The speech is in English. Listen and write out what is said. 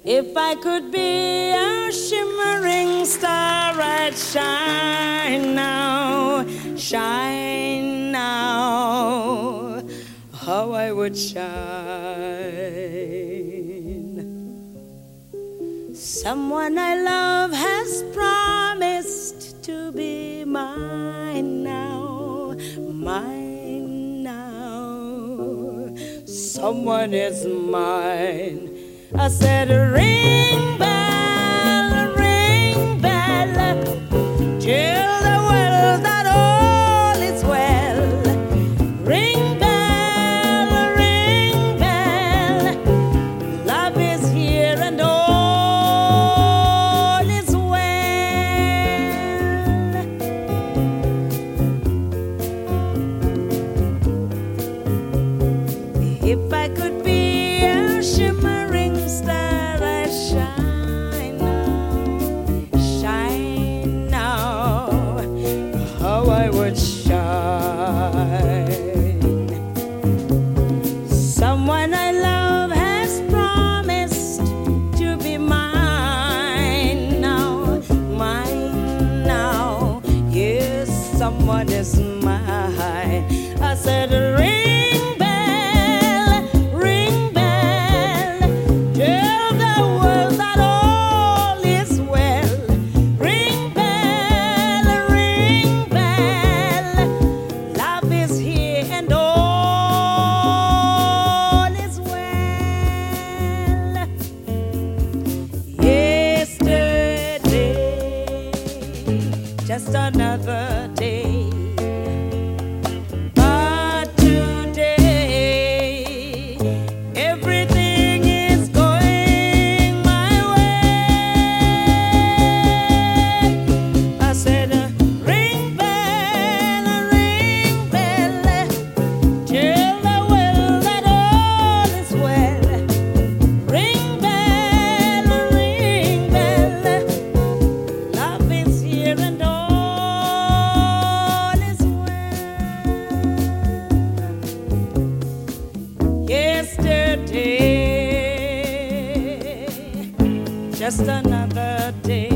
If I could be a shimmering star, I'd shine now, shine now. How I would shine. Someone I love has promised to be mine now, mine now. Someone is mine. I said, ring bell, till the world that all is well. Ring bell, love is here and all is well. If I could be a shimmering star, I shine now, how I would shine. Someone I love has promised to be mine now, yes, someone is mine. I said, ring bell, tell the world that all is well. Ring bell, love is here and all is well. Yesterday, just another day. But today, everything is going my way. I said, ring bell, tell the world that all is well. Ring bell, love is here and all is well. Yesterday, just another day.